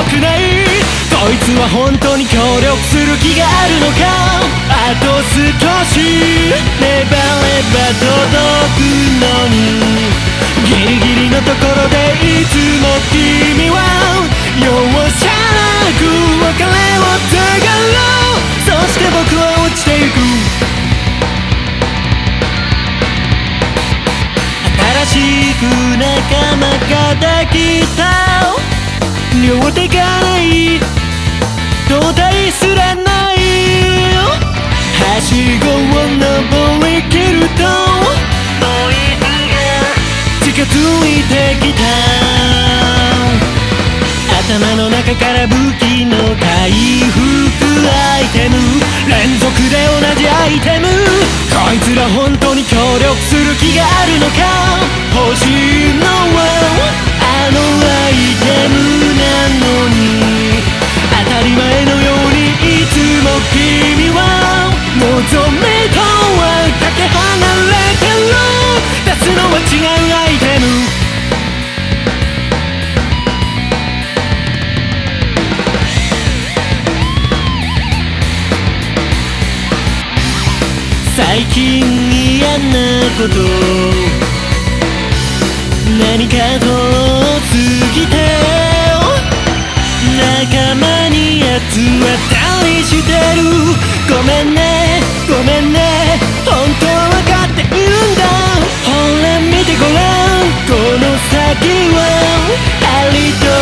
くない。こいつは本当に協力する気があるのか。あと少し粘れば届くのに、ギリギリのところでいつも君は容赦なく別れを告げろ。そして僕は落ちてゆく。新しく仲間ができた。両手がない胴体すらない。はしごを登りきるとノイズが近づいてきた。頭の中から武器の回復アイテム、連続で同じアイテム。こいつら本当に協力する気があるのか。欲しいのはあのアイテムなのに、当たり前のようにいつも君は望みとはかけ離れてる。出すのは違うアイテム。最近嫌なこと何かと過ぎて、仲間にやつ当たりしてる。ごめんねごめんね、本当は分かっているんだ。ほら見てごらん、この先はありと